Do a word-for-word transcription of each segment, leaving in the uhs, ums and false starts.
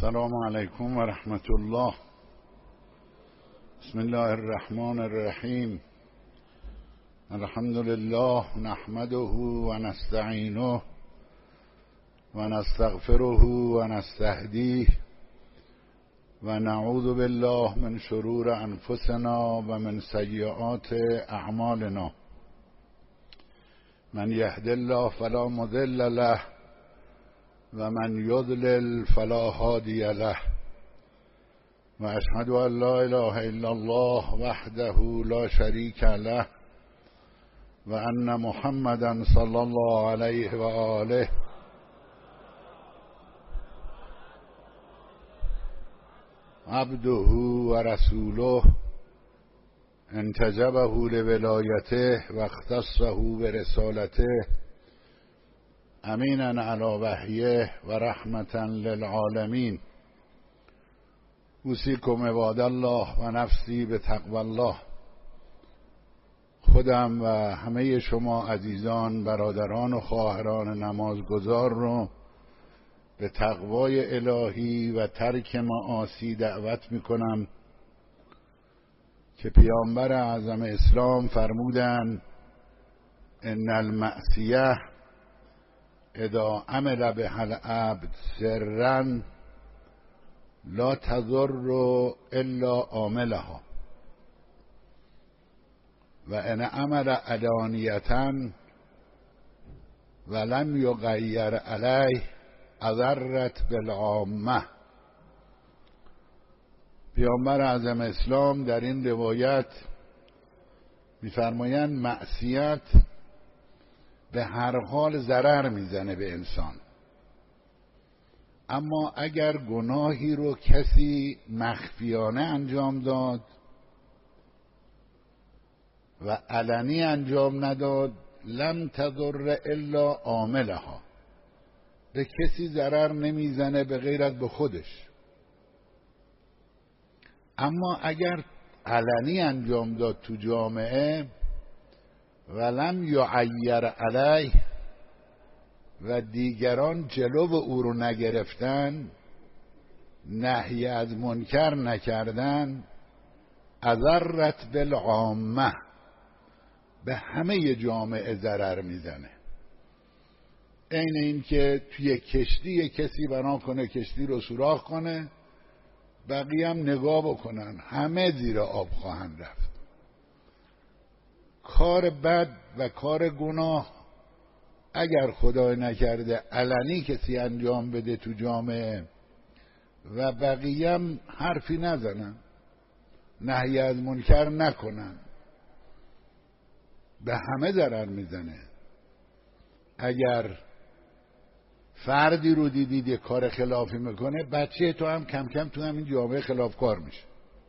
السلام علیکم و رحمت الله. بسم الله الرحمن الرحیم. الحمد لله نحمده و نستعینه و نستغفره و نستهدیه و نعوذ بالله من شرور انفسنا و من سیئات اعمالنا. من یهد الله فلا مضل له و من یضلل فلا هادی له و اشهد ان لا اله الا الله وحده لا شریک له و ان محمدا صلی الله علیه و آله عبده و رسوله انتجبه لولایته و اختصه برسالته امیناً علی وحیه و رحمتاً للعالمین. اوصیکم عباد الله و نفسی به تقوی الله. خودم و همه شما عزیزان، برادران و خواهران نمازگزار رو به تقوای الهی و ترک معاصی دعوت میکنم که پیامبر اعظم اسلام فرمودند ان المعصیه اذا عمل بها العبد سرا لا تضر الا عاملها و ان عمل علانیة ولم یغیر علیه اضرت بالعامه. پیامبر اعظم اسلام در این روایت می‌فرمایند معصیت به هر حال ضرر میزنه به انسان، اما اگر گناهی رو کسی مخفیانه انجام داد و علنی انجام نداد لم تضر الا عاملها، به کسی ضرر نمیزنه به غیر از به خودش. اما اگر علنی انجام داد تو جامعه ولم یعیر علیه و دیگران جلو او رو نگرفتن، نهی از منکر نکردن، اضرت بالعامه، به همه جامعه ضرر میزنه. عین این که توی کشتی کسی بنا کنه کشتی رو سوراخ کنه، بقیه هم نگاه بکنن، همه زیر آب خواهند رفت. کار بد و کار گناه اگر خدای نکرده علنی کسی انجام بده تو جامعه و بقیه هم حرفی نزنن، نهی از منکر نکنن، به همه ضرر میزنه. اگر فردی رو دیدید یه کار خلافی میکنه، بچه تو هم کم کم تو همین جامعه خلافکار میشه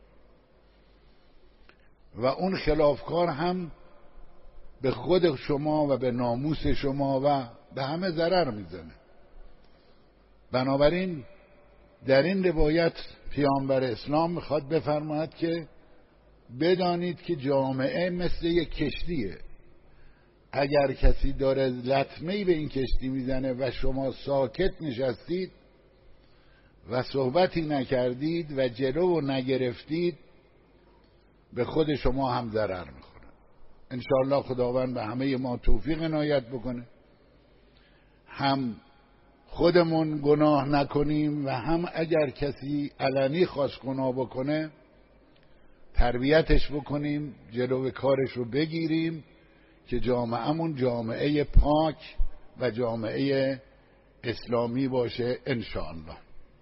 و اون خلافکار هم به خود شما و به ناموس شما و به همه ضرر میزنه. بنابراین در این روایت پیامبر اسلام میخواد بفرماید که بدانید که جامعه مثل یک کشتیه. اگر کسی داره لطمه‌ای به این کشتی میزنه و شما ساکت نشستید و صحبتی نکردید و جلو نگرفتید، به خود شما هم ضرر میخوره. انشاءالله خداوند به همه ما توفیق عنایت بکنه، هم خودمون گناه نکنیم و هم اگر کسی علنی خواست گناه بکنه تربیتش بکنیم، جلو کارش رو بگیریم که جامعهمون جامعه پاک و جامعه اسلامی باشه انشاءالله.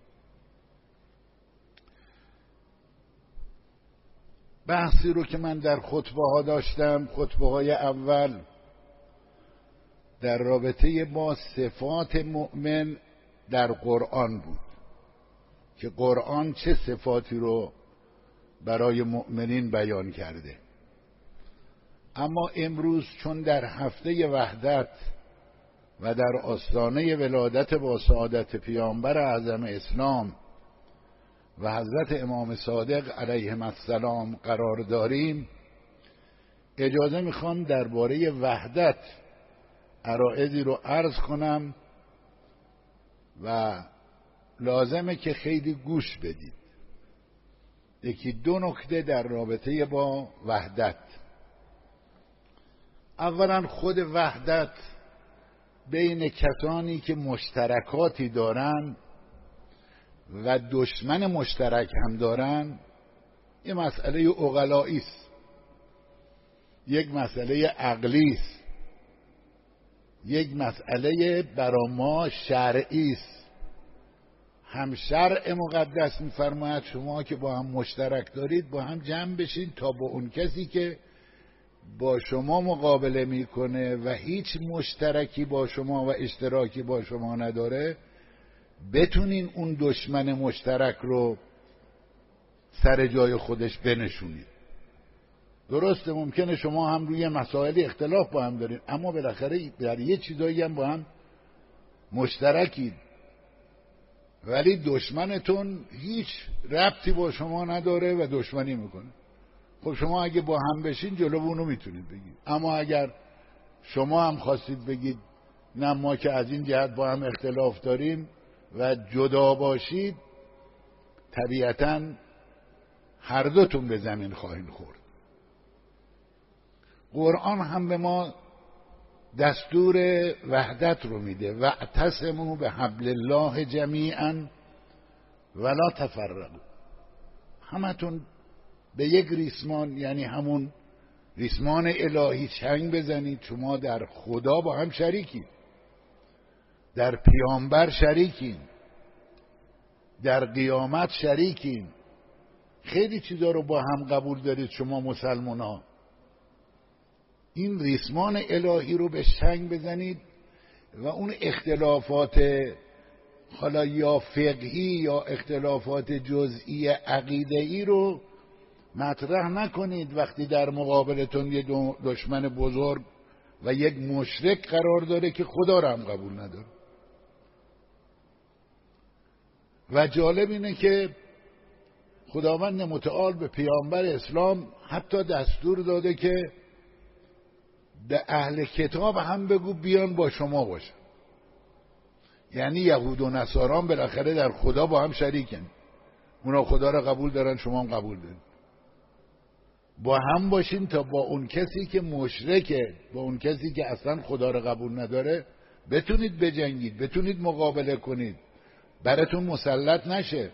بحثی رو که من در خطبه ها داشتم، خطبه های اول در رابطه با صفات مؤمن در قرآن بود که قرآن چه صفاتی رو برای مؤمنین بیان کرده. اما امروز چون در هفته وحدت و در آستانه ولادت با سعادت پیامبر اعظم اسلام و حضرت امام صادق علیهم السلام قرار داریم، اجازه میخوام درباره وحدت عرایضی رو عرض کنم و لازمه که خیلی گوش بدید. یکی دو نکته در رابطه با وحدت. اولا خود وحدت بین کسانی که مشترکاتی دارن و دشمن مشترک هم دارن یه مسئله عقلایی است، یک مسئله عقلی است، یک مسئله برای ما شرعی است. هم شرع مقدس می‌فرماید شما که با هم مشترک دارید با هم جمع بشین تا با اون کسی که با شما مقابله میکنه و هیچ مشترکی با شما و اشتراکی با شما نداره بتونین اون دشمن مشترک رو سر جای خودش بنشونید. درسته ممکنه شما هم روی مسائل اختلاف با هم دارین، اما بالاخره در یه چیزایی هم با هم مشترکید، ولی دشمنتون هیچ ربطی با شما نداره و دشمنی میکنه. خب شما اگه با هم بشین جلو اونو میتونید بگید، اما اگر شما هم خواستید بگید نه ما که از این جهت با هم اختلاف داریم و جدا باشید، طبیعتاً هر دوتون به زمین خواهید خورد. قرآن هم به ما دستور وحدت رو میده، واعتصموا بحبل الله جمیعا ولا تفرقوا. همتون به یک ریسمان، یعنی همون ریسمان الهی چنگ بزنید. شما در خدا با هم شریکید، در پیامبر شریکین، در قیامت شریکین، خیلی چیزا رو با هم قبول دارید شما مسلمان ها. این ریسمان الهی رو به چنگ بزنید و اون اختلافات حالا یا فقهی یا اختلافات جزئی عقیده‌ای رو مطرح نکنید وقتی در مقابلتون یه دشمن بزرگ و یک مشرک قرار داره که خدا رو هم قبول نداره. و جالب اینه که خداوند متعال به پیامبر اسلام حتی دستور داده که به اهل کتاب هم بگو بیان با شما باشن. یعنی یهود و نصاران بالاخره در خدا با هم شریکن، اونا خدا را قبول دارن، شما هم قبول دارن. با هم باشین تا با اون کسی که مشرکه، با اون کسی که اصلا خدا را قبول نداره بتونید بجنگید، بتونید مقابله کنید، براتون مسلط نشه.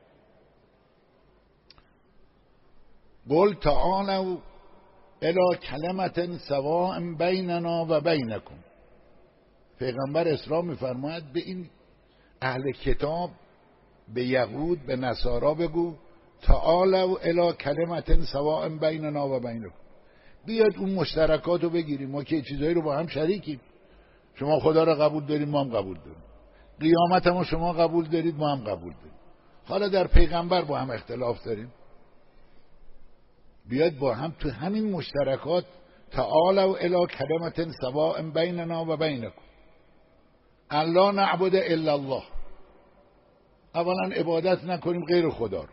قل تعالوا الی کلمة سواء بیننا و بینکم. پیغمبر اسلام میفرماید به این اهل کتاب، به یهود، به نصارا بگو تعالوا الی کلمة سواء بیننا و بینکم، بیاد اون مشترکات رو بگیریم. ما که چیزایی رو با هم شریکیم، شما خدا رو قبول دارید، ما هم قبول داریم، قیامت هم شما قبول دارید، ما هم قبول داریم، حالا در پیغمبر با هم اختلاف داریم، بیاد با هم تو همین مشترکات تعالوا الی کلمة سواء بیننا و بینکم الا نعبد الا الله. اولا عبادت نکنیم غیر خدا رو،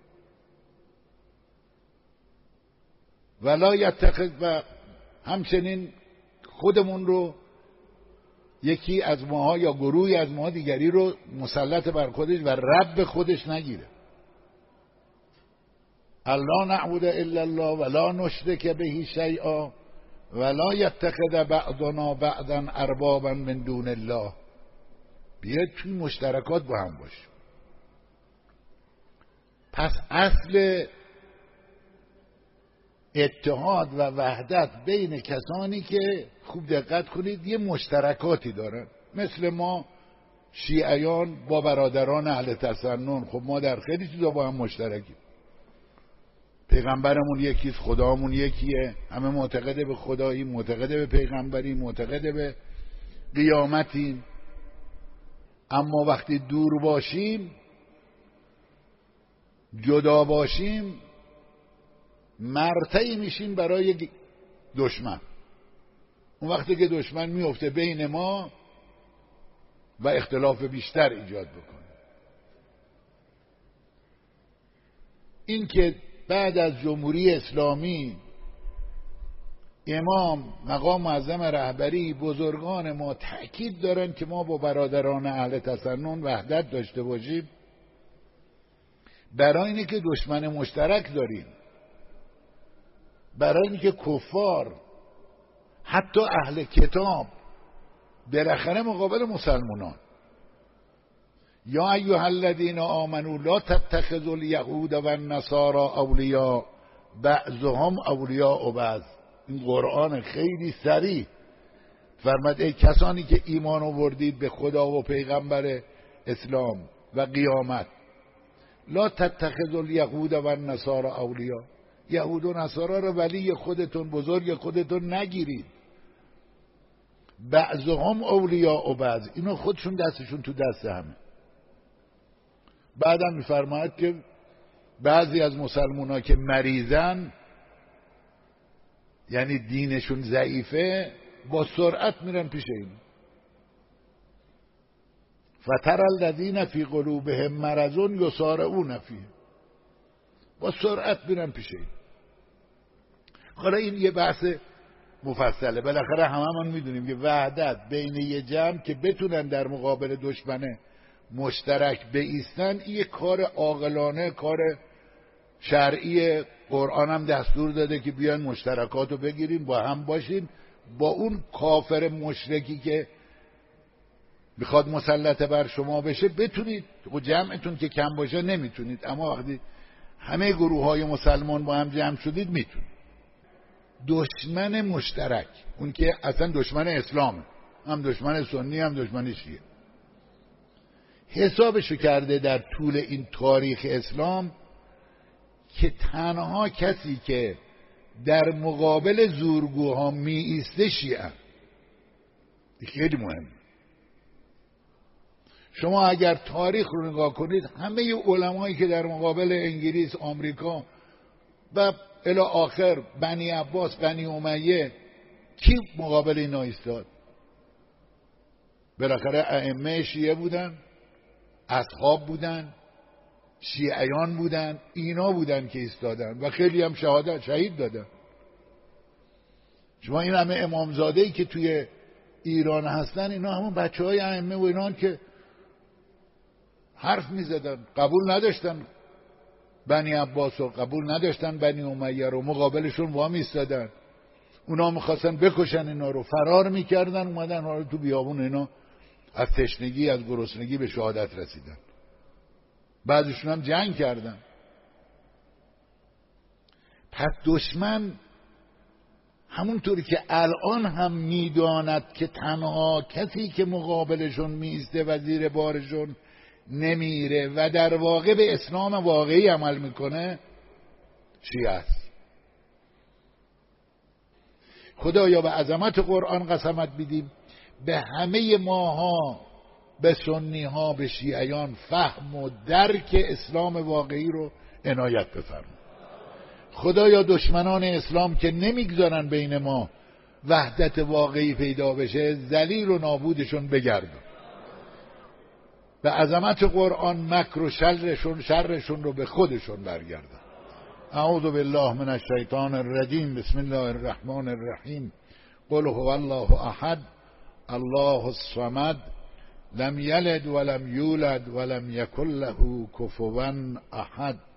ولا یتخذ، و همچنین خودمون رو یکی از ماها یا گروهی از ماها دیگری رو مسلط بر خودش و رب خودش نگیره. الا نعبد الا الله ولا نشرک به شیئا ولا یتخذ بعضنا بعضا اربابا من دون الله. بیاید توی مشترکات با هم باش. پس اصل اتحاد و وحدت بین کسانی که خوب دقت کنید یه مشترکاتی دارن، مثل ما شیعیان با برادران اهل تسنن، خب ما در خیلی چیزا با هم مشترکیم. پیغمبرمون یکیست، خدامون یکیه، همه معتقد به خدایی، معتقد به پیغمبری، معتقد به قیامتیم. اما وقتی دور باشیم، جدا باشیم، مرتعی میشیم برای دشمن. اون وقتی که دشمن میفته بین ما و اختلاف بیشتر ایجاد بکنه. این که بعد از جمهوری اسلامی امام، مقام معظم رهبری، بزرگان ما تأکید دارن که ما با برادران اهل تسنن وحدت داشته باشیم، برای اینه که دشمن مشترک داریم، برای اینه که کفار، حتی اهل کتاب، بالاخره مقابل مسلمانان. یا ایها الذین آمنوا لا تتخذوا الیهود و النصارى اولیاء بعضهم اولیاء بعض. این قرآن خیلی صریح فرمود ای کسانی که ایمان آوردید به خدا و پیغمبر اسلام و قیامت، لا تتخذوا الیهود و النصارى اولیاء، یهود و نصارا رو ولی خودتون، بزرگ خودتون نگیرید. بعضهم اولیاء بعض، اینو خودشون دستشون تو دست همه. بعدم میفرماید که بعضی از مسلمان ها که مریضن، یعنی دینشون ضعیفه، با سرعت میرن پیش این. فتر الذین فی قلوبهم مرض یسارعون فیه، با سرعت میرن پیش این. حالا این یه بحث مفصله. بالاخره هممون میدونیم که وحدت بین یه جمع که بتونن در مقابل دشمن مشترک بایستن، این کار عاقلانه، کار شرعی. قرآن هم دستور داده که بیان مشترکاتو بگیریم، با هم باشیم. با اون کافر مشرکی که میخواد مسلط بر شما بشه بتونید، و جمعتون که کم باشه نمیتونید، اما وقتی همه گروه های مسلمان با هم جمع شدید میتونید. دشمن مشترک، اون که اصلا دشمن اسلامه، هم دشمن سنی هم دشمن شیعه، حسابشو کرده در طول این تاریخ اسلام که تنها کسی که در مقابل زورگوها می ایسته شیعه. خیلی مهمه. شما اگر تاریخ رو نگاه کنید، همه علمایی که در مقابل انگلیس، آمریکا و الی آخر بنی عباس، بنی امیه، کی مقابل اینا ایستاد؟ بالاخره ائمه شیعه بودن، اصحاب بودن، شیعیان بودن، اینا بودن که ایستادن و خیلی هم شهادت شهید دادن. شما این همه امامزاده‌ای که توی ایران هستن، اینا همون بچه های ائمه و اینا که حرف میزدن، قبول نداشتن بنی عباس رو، قبول نداشتن بنی امیه رو، مقابلشون وامی ایستادن. اونا میخواستن بکشن اینا رو، فرار میکردن، اومدن حالا تو بیابون اینا از تشنگی، از گرسنگی به شهادت رسیدن. بعضیشون هم جنگ کردن. پس دشمن همونطوری که الان هم میداند که تنها کسی که مقابلشون میسته و زیر بارشون نمیره و در واقع به اسلام واقعی عمل میکنه شیعه است. خدایا به عظمت قرآن قسمت بدیم، به همه ماها، به سنی ها، به شیعیان فهم و درک اسلام واقعی رو عنایت بفرما. خدایا دشمنان اسلام که نمیگذارن بین ما وحدت واقعی پیدا بشه، ذلیل و نابودشون بگردون. به عظمت قرآن مکر و شرشون شرشون رو به خودشون برگردن. اعوذ بالله من الشیطان الرجیم. بسم الله الرحمن الرحیم. قل هو الله احد الله الصمد لم یلد ولم یولد ولم یکن له کفوا احد.